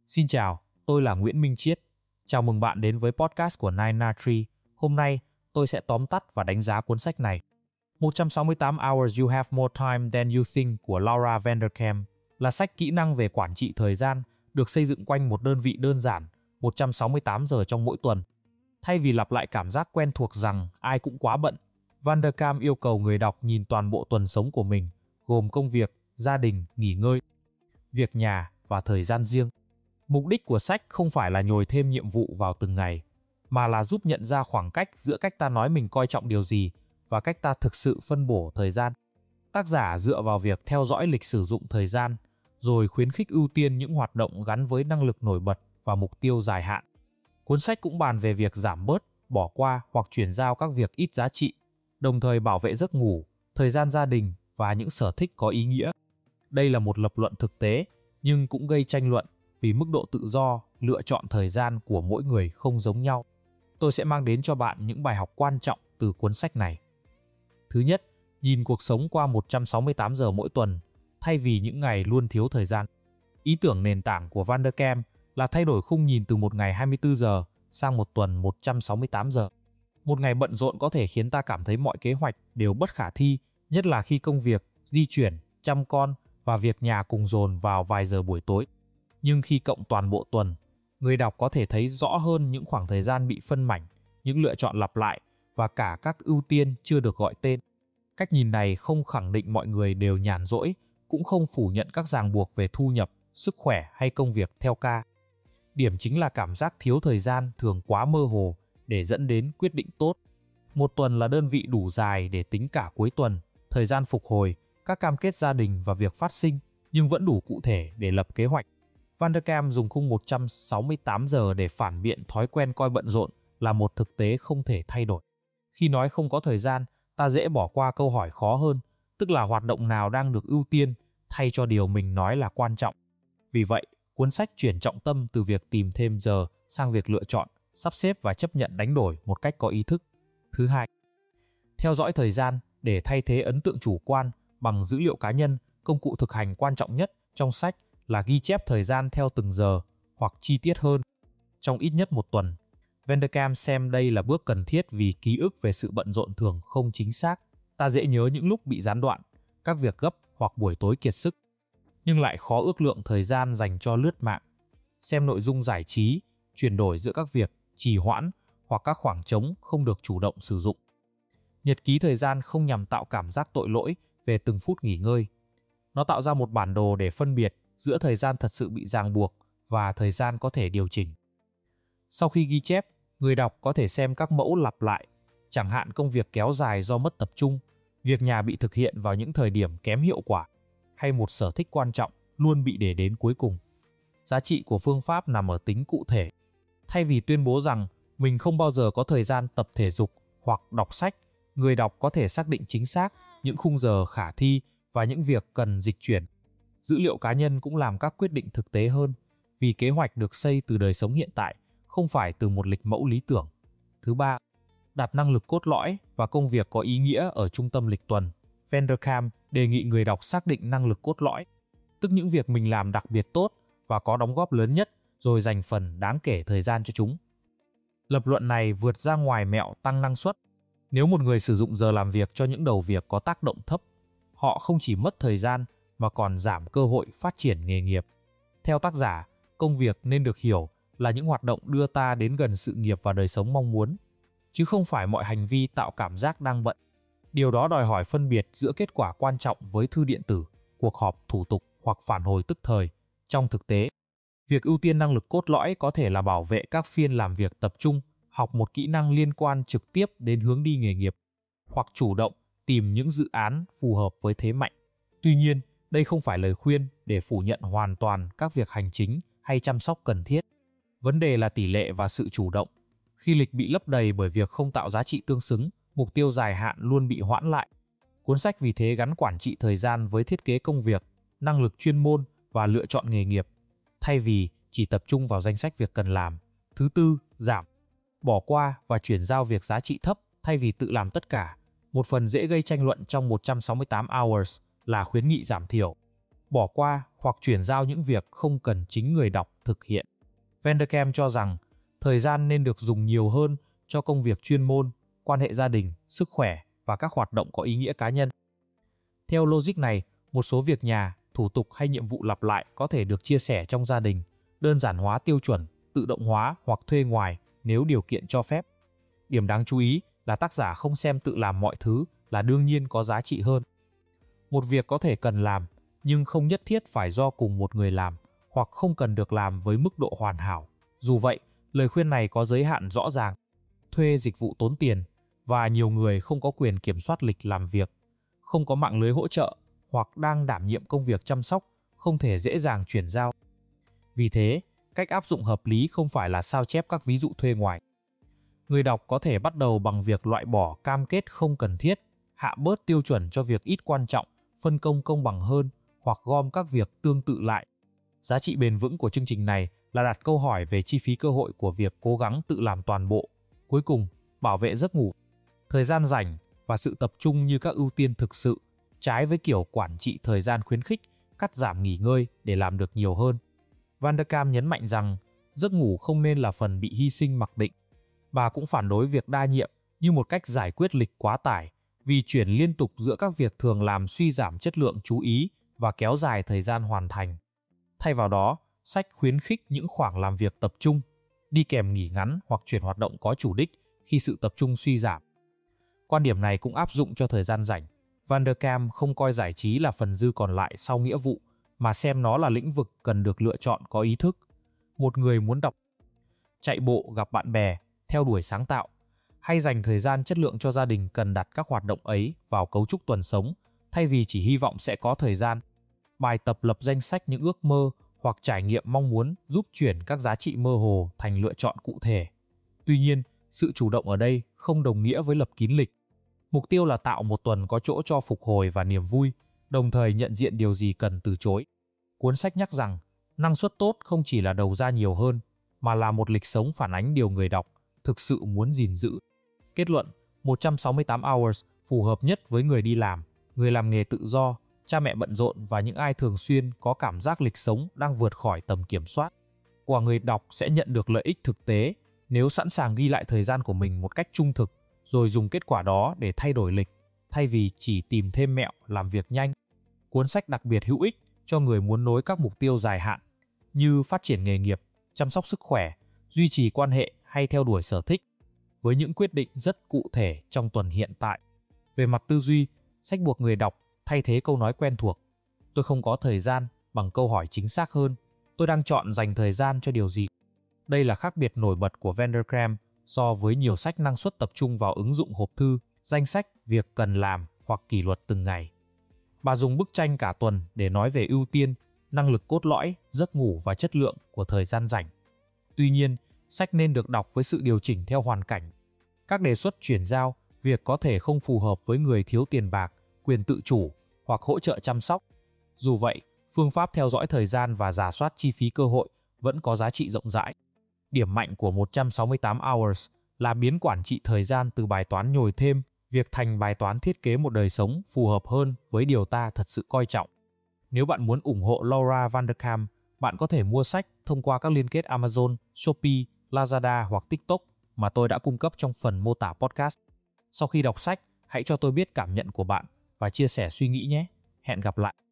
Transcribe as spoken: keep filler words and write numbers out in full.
Xin chào, tôi là Nguyễn Minh Chiết. Chào mừng bạn đến với podcast của Nine Na Tree. Hôm nay, tôi sẽ tóm tắt và đánh giá cuốn sách này. một trăm sáu mươi tám Hours You Have More Time Than You Think của Laura Vanderkam là sách kỹ năng về quản trị thời gian được xây dựng quanh một đơn vị đơn giản, một trăm sáu mươi tám giờ trong mỗi tuần. Thay vì lặp lại cảm giác quen thuộc rằng ai cũng quá bận, Vanderkam yêu cầu người đọc nhìn toàn bộ tuần sống của mình, gồm công việc, gia đình, nghỉ ngơi, việc nhà và thời gian riêng. Mục đích của sách không phải là nhồi thêm nhiệm vụ vào từng ngày, mà là giúp nhận ra khoảng cách giữa cách ta nói mình coi trọng điều gì và cách ta thực sự phân bổ thời gian. Tác giả dựa vào việc theo dõi lịch sử dụng thời gian, rồi khuyến khích ưu tiên những hoạt động gắn với năng lực nổi bật và mục tiêu dài hạn. Cuốn sách cũng bàn về việc giảm bớt, bỏ qua hoặc chuyển giao các việc ít giá trị, đồng thời bảo vệ giấc ngủ, thời gian gia đình và những sở thích có ý nghĩa. Đây là một lập luận thực tế, nhưng cũng gây tranh luận vì mức độ tự do, lựa chọn thời gian của mỗi người không giống nhau. Tôi sẽ mang đến cho bạn những bài học quan trọng từ cuốn sách này. Thứ nhất, nhìn cuộc sống qua một trăm sáu mươi tám giờ mỗi tuần, thay vì những ngày luôn thiếu thời gian. Ý tưởng nền tảng của Vanderkam là thay đổi khung nhìn từ một ngày hai mươi tư giờ sang một tuần một trăm sáu mươi tám giờ. Một ngày bận rộn có thể khiến ta cảm thấy mọi kế hoạch đều bất khả thi, nhất là khi công việc, di chuyển, chăm con và việc nhà cùng dồn vào vài giờ buổi tối. Nhưng khi cộng toàn bộ tuần, người đọc có thể thấy rõ hơn những khoảng thời gian bị phân mảnh, những lựa chọn lặp lại và cả các ưu tiên chưa được gọi tên. Cách nhìn này không khẳng định mọi người đều nhàn rỗi, cũng không phủ nhận các ràng buộc về thu nhập, sức khỏe hay công việc theo ca. Điểm chính là cảm giác thiếu thời gian thường quá mơ hồ để dẫn đến quyết định tốt. Một tuần là đơn vị đủ dài để tính cả cuối tuần, thời gian phục hồi, các cam kết gia đình và việc phát sinh, nhưng vẫn đủ cụ thể để lập kế hoạch. Vanderkam dùng khung một trăm sáu mươi tám giờ để phản biện thói quen coi bận rộn là một thực tế không thể thay đổi. Khi nói không có thời gian, ta dễ bỏ qua câu hỏi khó hơn, tức là hoạt động nào đang được ưu tiên thay cho điều mình nói là quan trọng. Vì vậy, cuốn sách chuyển trọng tâm từ việc tìm thêm giờ sang việc lựa chọn, sắp xếp và chấp nhận đánh đổi một cách có ý thức. Thứ hai, theo dõi thời gian để thay thế ấn tượng chủ quan bằng dữ liệu cá nhân. Công cụ thực hành quan trọng nhất trong sách là ghi chép thời gian theo từng giờ hoặc chi tiết hơn, trong ít nhất một tuần. Vanderkam xem đây là bước cần thiết vì ký ức về sự bận rộn thường không chính xác. Ta dễ nhớ những lúc bị gián đoạn, các việc gấp hoặc buổi tối kiệt sức, nhưng lại khó ước lượng thời gian dành cho lướt mạng, xem nội dung giải trí, chuyển đổi giữa các việc, trì hoãn hoặc các khoảng trống không được chủ động sử dụng. Nhật ký thời gian không nhằm tạo cảm giác tội lỗi về từng phút nghỉ ngơi. Nó tạo ra một bản đồ để phân biệt giữa thời gian thật sự bị ràng buộc và thời gian có thể điều chỉnh. Sau khi ghi chép, người đọc có thể xem các mẫu lặp lại, chẳng hạn công việc kéo dài do mất tập trung, việc nhà bị thực hiện vào những thời điểm kém hiệu quả, hay một sở thích quan trọng luôn bị để đến cuối cùng. Giá trị của phương pháp nằm ở tính cụ thể. Thay vì tuyên bố rằng mình không bao giờ có thời gian tập thể dục hoặc đọc sách, người đọc có thể xác định chính xác những khung giờ khả thi và những việc cần dịch chuyển. Dữ liệu cá nhân cũng làm các quyết định thực tế hơn, vì kế hoạch được xây từ đời sống hiện tại, không phải từ một lịch mẫu lý tưởng. Thứ ba, đặt năng lực cốt lõi và công việc có ý nghĩa ở trung tâm lịch tuần. Vanderkam đề nghị người đọc xác định năng lực cốt lõi, tức những việc mình làm đặc biệt tốt và có đóng góp lớn nhất, rồi dành phần đáng kể thời gian cho chúng. Lập luận này vượt ra ngoài mẹo tăng năng suất. Nếu một người sử dụng giờ làm việc cho những đầu việc có tác động thấp, họ không chỉ mất thời gian mà còn giảm cơ hội phát triển nghề nghiệp. Theo tác giả, công việc nên được hiểu là những hoạt động đưa ta đến gần sự nghiệp và đời sống mong muốn, chứ không phải mọi hành vi tạo cảm giác đang bận. Điều đó đòi hỏi phân biệt giữa kết quả quan trọng với thư điện tử, cuộc họp thủ tục hoặc phản hồi tức thời. Trong thực tế, việc ưu tiên năng lực cốt lõi có thể là bảo vệ các phiên làm việc tập trung, học một kỹ năng liên quan trực tiếp đến hướng đi nghề nghiệp, hoặc chủ động tìm những dự án phù hợp với thế mạnh. Tuy nhiên, đây không phải lời khuyên để phủ nhận hoàn toàn các việc hành chính hay chăm sóc cần thiết. Vấn đề là tỷ lệ và sự chủ động. Khi lịch bị lấp đầy bởi việc không tạo giá trị tương xứng, mục tiêu dài hạn luôn bị hoãn lại. Cuốn sách vì thế gắn quản trị thời gian với thiết kế công việc, năng lực chuyên môn và lựa chọn nghề nghiệp, thay vì chỉ tập trung vào danh sách việc cần làm. Thứ tư, giảm, bỏ qua và chuyển giao việc giá trị thấp thay vì tự làm tất cả. Một phần dễ gây tranh luận trong một trăm sáu mươi tám hours là khuyến nghị giảm thiểu. bỏ qua hoặc chuyển giao những việc không cần chính người đọc thực hiện. Vanderkam cho rằng thời gian nên được dùng nhiều hơn cho công việc chuyên môn, quan hệ gia đình, sức khỏe và các hoạt động có ý nghĩa cá nhân. Theo logic này, một số việc nhà, thủ tục hay nhiệm vụ lặp lại có thể được chia sẻ trong gia đình, đơn giản hóa tiêu chuẩn, tự động hóa hoặc thuê ngoài nếu điều kiện cho phép. Điểm đáng chú ý là tác giả không xem tự làm mọi thứ là đương nhiên có giá trị hơn. Một việc có thể cần làm, nhưng không nhất thiết phải do cùng một người làm, hoặc không cần được làm với mức độ hoàn hảo. Dù vậy, lời khuyên này có giới hạn rõ ràng. Thuê dịch vụ tốn tiền, và nhiều người không có quyền kiểm soát lịch làm việc, không có mạng lưới hỗ trợ, hoặc đang đảm nhiệm công việc chăm sóc, không thể dễ dàng chuyển giao. Vì thế, cách áp dụng hợp lý không phải là sao chép các ví dụ thuê ngoài. Người đọc có thể bắt đầu bằng việc loại bỏ cam kết không cần thiết, hạ bớt tiêu chuẩn cho việc ít quan trọng, phân công công bằng hơn, hoặc gom các việc tương tự lại. Giá trị bền vững của chương trình này là đặt câu hỏi về chi phí cơ hội của việc cố gắng tự làm toàn bộ. Cuối cùng, bảo vệ giấc ngủ, thời gian rảnh và sự tập trung như các ưu tiên thực sự, trái với kiểu quản trị thời gian khuyến khích, cắt giảm nghỉ ngơi để làm được nhiều hơn. Vanderkam nhấn mạnh rằng giấc ngủ không nên là phần bị hy sinh mặc định. Bà cũng phản đối việc đa nhiệm như một cách giải quyết lịch quá tải, vì chuyển liên tục giữa các việc thường làm suy giảm chất lượng chú ý và kéo dài thời gian hoàn thành. Thay vào đó, sách khuyến khích những khoảng làm việc tập trung, đi kèm nghỉ ngắn hoặc chuyển hoạt động có chủ đích khi sự tập trung suy giảm. Quan điểm này cũng áp dụng cho thời gian rảnh. Vanderkam không coi giải trí là phần dư còn lại sau nghĩa vụ, mà xem nó là lĩnh vực cần được lựa chọn có ý thức. Một người muốn đọc, chạy bộ, gặp bạn bè, theo đuổi sáng tạo, hay dành thời gian chất lượng cho gia đình cần đặt các hoạt động ấy vào cấu trúc tuần sống, thay vì chỉ hy vọng sẽ có thời gian. Bài tập lập danh sách những ước mơ hoặc trải nghiệm mong muốn giúp chuyển các giá trị mơ hồ thành lựa chọn cụ thể. Tuy nhiên, sự chủ động ở đây không đồng nghĩa với lập kín lịch. Mục tiêu là tạo một tuần có chỗ cho phục hồi và niềm vui, đồng thời nhận diện điều gì cần từ chối. Cuốn sách nhắc rằng, năng suất tốt không chỉ là đầu ra nhiều hơn, mà là một lịch sống phản ánh điều người đọc thực sự muốn gìn giữ. Kết luận, một trăm sáu mươi tám hours phù hợp nhất với người đi làm, người làm nghề tự do, cha mẹ bận rộn và những ai thường xuyên có cảm giác lịch sống đang vượt khỏi tầm kiểm soát. Quả người đọc sẽ nhận được lợi ích thực tế nếu sẵn sàng ghi lại thời gian của mình một cách trung thực, rồi dùng kết quả đó để thay đổi lịch, thay vì chỉ tìm thêm mẹo làm việc nhanh. Cuốn sách đặc biệt hữu ích cho người muốn nối các mục tiêu dài hạn, như phát triển nghề nghiệp, chăm sóc sức khỏe, duy trì quan hệ hay theo đuổi sở thích, với những quyết định rất cụ thể trong tuần hiện tại. Về mặt tư duy, sách buộc người đọc thay thế câu nói quen thuộc, tôi không có thời gian, bằng câu hỏi chính xác hơn, tôi đang chọn dành thời gian cho điều gì. Đây là khác biệt nổi bật của Vanderkam so với nhiều sách năng suất tập trung vào ứng dụng hộp thư, danh sách, việc cần làm hoặc kỷ luật từng ngày. Bà dùng bức tranh cả tuần để nói về ưu tiên, năng lực cốt lõi, giấc ngủ và chất lượng của thời gian rảnh. Tuy nhiên, sách nên được đọc với sự điều chỉnh theo hoàn cảnh. Các đề xuất chuyển giao, việc có thể không phù hợp với người thiếu tiền bạc, quyền tự chủ hoặc hỗ trợ chăm sóc. Dù vậy, phương pháp theo dõi thời gian và rà soát chi phí cơ hội vẫn có giá trị rộng rãi. Điểm mạnh của một trăm sáu mươi tám hours là biến quản trị thời gian từ bài toán nhồi thêm việc thành bài toán thiết kế một đời sống phù hợp hơn với điều ta thật sự coi trọng. Nếu bạn muốn ủng hộ Laura Vanderkam, bạn có thể mua sách thông qua các liên kết Amazon, Shopee, Lazada hoặc TikTok mà tôi đã cung cấp trong phần mô tả podcast. Sau khi đọc sách, hãy cho tôi biết cảm nhận của bạn và chia sẻ suy nghĩ nhé. Hẹn gặp lại.